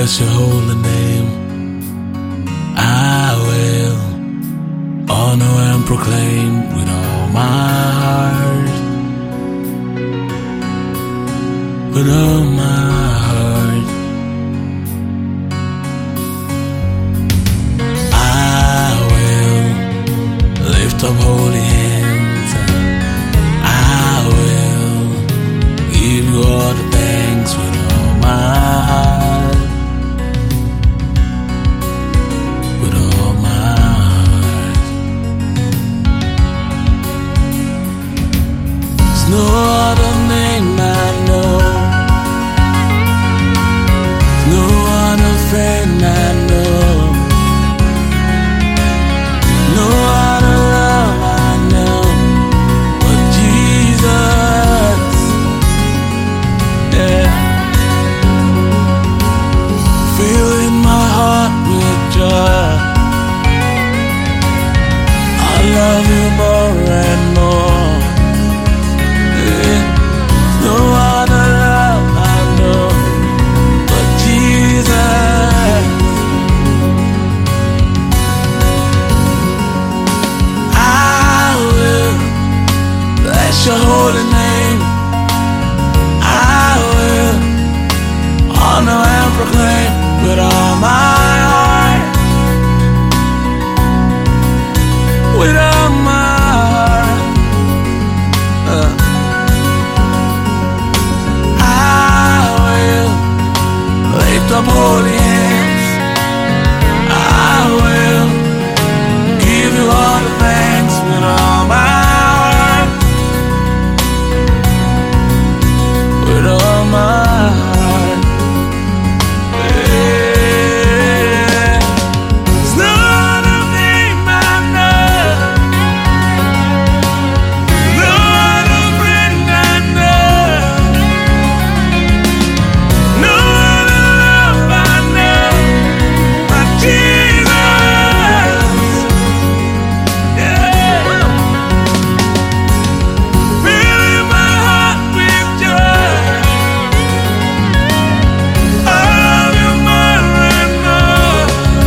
bless your holy name. I will honor and proclaim with all my heart, with all my heart. I will lift up holy hands. I will give you all the thanks with all my heart, with all my heart. There's no other name I know, no other friend I know, no other love I know but Jesus. Yeah. Filling my heart with joy, I love you more and more. Yeah. No other love I know but Jesus. I will bless your holy name. I will honor and proclaim with all my heart, with all my heart. I will lift up holy hands. I will give you all the thanks with all my heart, with all my heart. Yeah. There's no other name I know, no other friend I know, no other love I know but Jesus. Yeah. Filling my heart with joy, I love you more and more.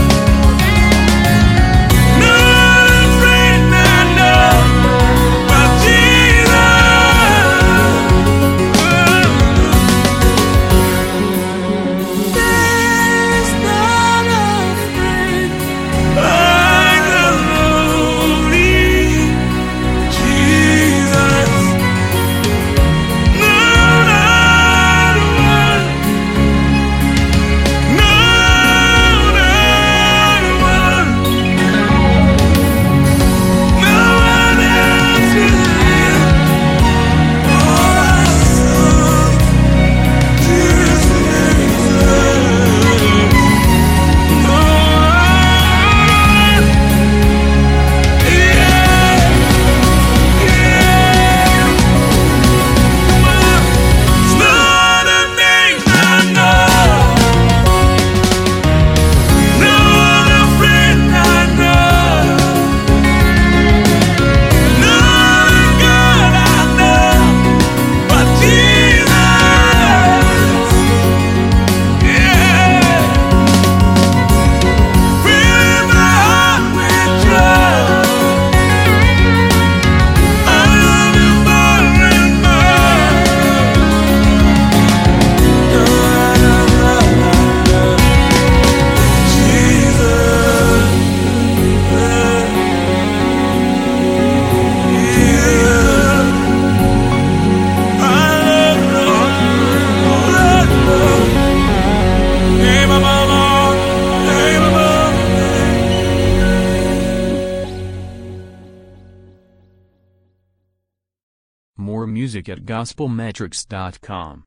No other friend I know but Jesus. There's not a friend like the lonely Jesus. No, not one. No, not one. No one else will. Oh, Jesus. No one. Yeah, yeah. There's no other name I know, no other friend I know, no other God I know but Jesus. Yeah. Filling my heart with joy, I love you more and more. No other love I know but Jesus. Yeah. I love you. Hey, my mama. Hey, my mama. More music at gospelmetrics.com.